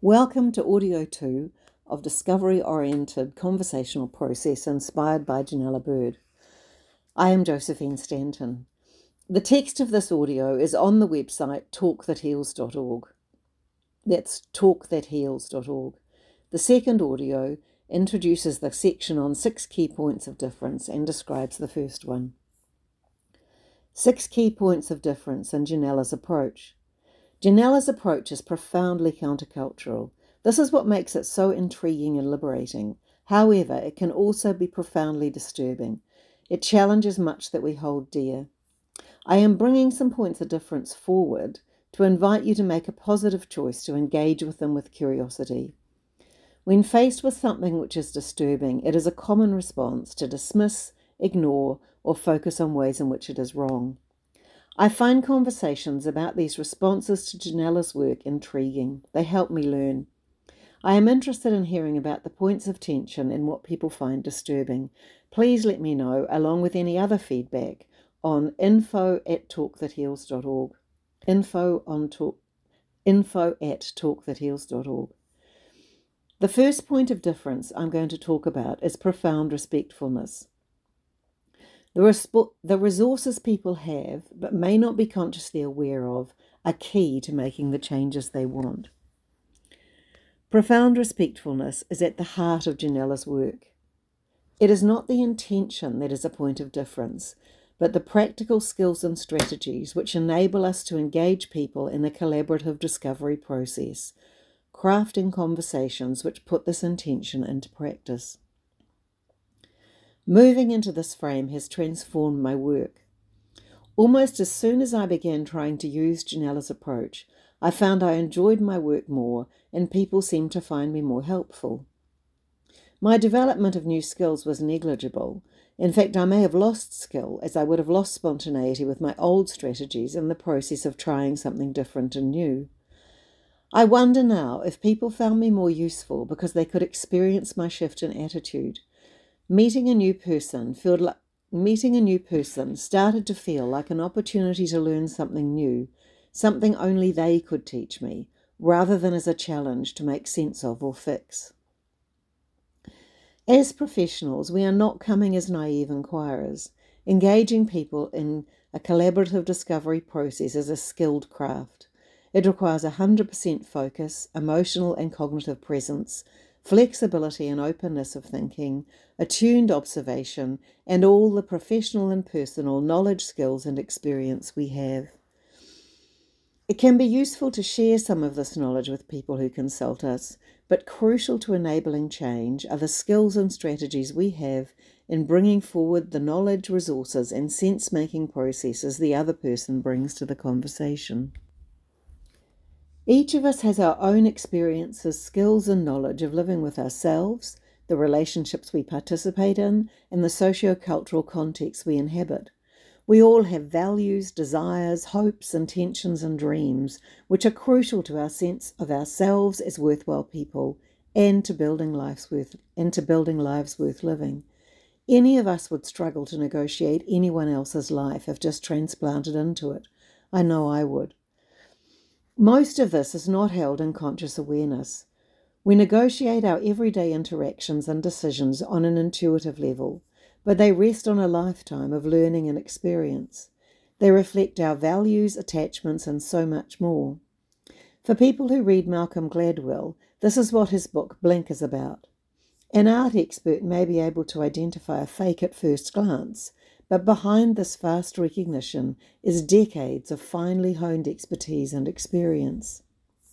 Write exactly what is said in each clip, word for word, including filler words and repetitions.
Welcome to Audio two of Discovery-Oriented Conversational Process inspired by Janella Bird. I am Josephine Stanton. The text of this audio is on the website talk that heals dot org. That's talk that heals dot org. The second audio introduces the section on six key points of difference and describes the first one. Six key points of difference in Janella's approach. Janella's approach is profoundly countercultural. This is what makes it so intriguing and liberating. However, it can also be profoundly disturbing. It challenges much that we hold dear. I am bringing some points of difference forward to invite you to make a positive choice to engage with them with curiosity. When faced with something which is disturbing, it is a common response to dismiss, ignore, or focus on ways in which it is wrong. I find conversations about these responses to Janella's work intriguing. They help me learn. I am interested in hearing about the points of tension and what people find disturbing. Please let me know, along with any other feedback, on info at talk that heals dot org. Info, on talk, info at talk that heals dot org. The first point of difference I'm going to talk about is profound respectfulness. The, resp- the resources people have, but may not be consciously aware of, are key to making the changes they want. Profound respectfulness is at the heart of Janella's work. It is not the intention that is a point of difference, but the practical skills and strategies which enable us to engage people in a collaborative discovery process, crafting conversations which put this intention into practice. Moving into this frame has transformed my work. Almost as soon as I began trying to use Janella's approach, I found I enjoyed my work more and people seemed to find me more helpful. My development of new skills was negligible. In fact, I may have lost skill as I would have lost spontaneity with my old strategies in the process of trying something different and new. I wonder now if people found me more useful because they could experience my shift in attitude. Meeting a new person felt like meeting a new person started to feel like an opportunity to learn something new, something only they could teach me, rather than as a challenge to make sense of or fix. As professionals, we are not coming as naive inquirers. Engaging people in a collaborative discovery process is a skilled craft. It requires one hundred percent focus, emotional and cognitive presence, flexibility and openness of thinking, attuned observation, and all the professional and personal knowledge, skills, and experience we have. It can be useful to share some of this knowledge with people who consult us, but crucial to enabling change are the skills and strategies we have in bringing forward the knowledge, resources, and sense-making processes the other person brings to the conversation. Each of us has our own experiences, skills, and knowledge of living with ourselves, the relationships we participate in, and the socio-cultural context we inhabit. We all have values, desires, hopes, intentions, and dreams, which are crucial to our sense of ourselves as worthwhile people and to building lives worth and to building lives worth living. Any of us would struggle to negotiate anyone else's life if just transplanted into it. I know I would. Most of this is not held in conscious awareness. We negotiate our everyday interactions and decisions on an intuitive level, but they rest on a lifetime of learning and experience. They reflect our values, attachments, and so much more. For people who read Malcolm Gladwell, this is what his book Blink is about. An art expert may be able to identify a fake at first glance, but behind this vast recognition is decades of finely honed expertise and experience.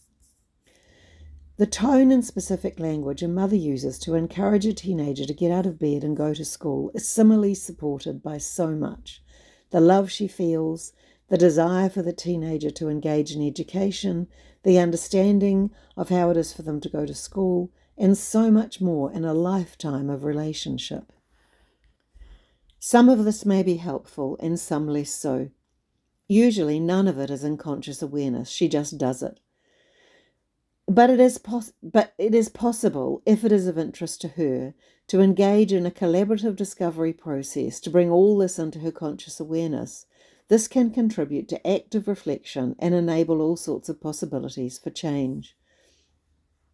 The tone and specific language a mother uses to encourage a teenager to get out of bed and go to school is similarly supported by so much. The love she feels, the desire for the teenager to engage in education, the understanding of how it is for them to go to school, and so much more in a lifetime of relationship. Some of this may be helpful and some less so. Usually none of it is in conscious awareness, she just does it. But it is pos- but it is possible, if it is of interest to her, to engage in a collaborative discovery process to bring all this into her conscious awareness. This can contribute to active reflection and enable all sorts of possibilities for change.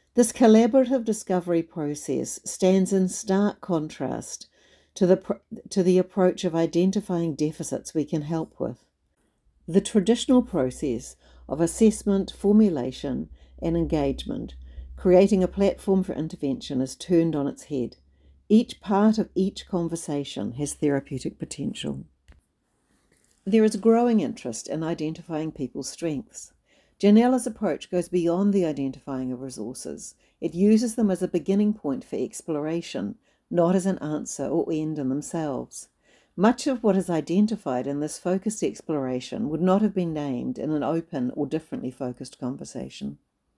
This collaborative discovery process stands in stark contrast to the, to the approach of identifying deficits we can help with. The traditional process of assessment, formulation, and engagement, creating a platform for intervention, is turned on its head. Each part of each conversation has therapeutic potential. There is growing interest in identifying people's strengths. Janella's approach goes beyond the identifying of resources. It uses them as a beginning point for exploration, not as an answer or end in themselves. Much of what is identified in this focused exploration would not have been named in an open or differently focused conversation.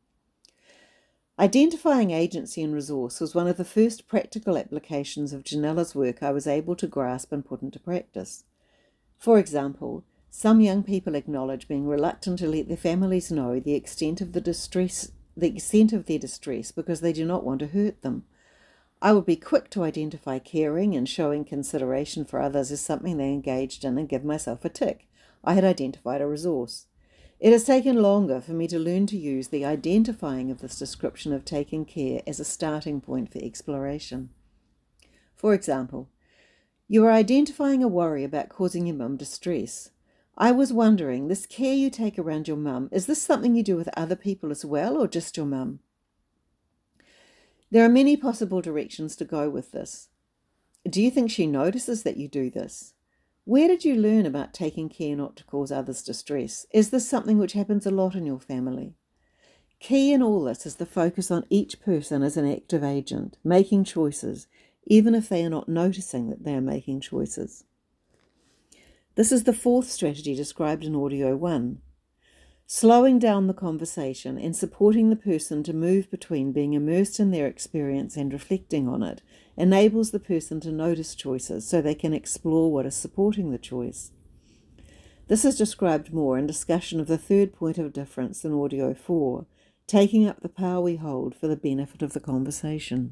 Identifying agency and resource was one of the first practical applications of Janella's work I was able to grasp and put into practice. For example, some young people acknowledge being reluctant to let their families know the extent of the distress, the extent of their distress because they do not want to hurt them. I would be quick to identify caring and showing consideration for others as something they engaged in and give myself a tick. I had identified a resource. It has taken longer for me to learn to use the identifying of this description of taking care as a starting point for exploration. For example, you are identifying a worry about causing your mum distress. I was wondering, this care you take around your mum, is this something you do with other people as well, or just your mum? There are many possible directions to go with this. Do you think she notices that you do this? Where did you learn about taking care not to cause others distress? Is this something which happens a lot in your family? Key in all this is the focus on each person as an active agent, making choices, even if they are not noticing that they are making choices. This is the fourth strategy described in Audio one. Slowing down the conversation and supporting the person to move between being immersed in their experience and reflecting on it enables the person to notice choices so they can explore what is supporting the choice. This is described more in discussion of the third point of difference in Audio four, taking up the power we hold for the benefit of the conversation.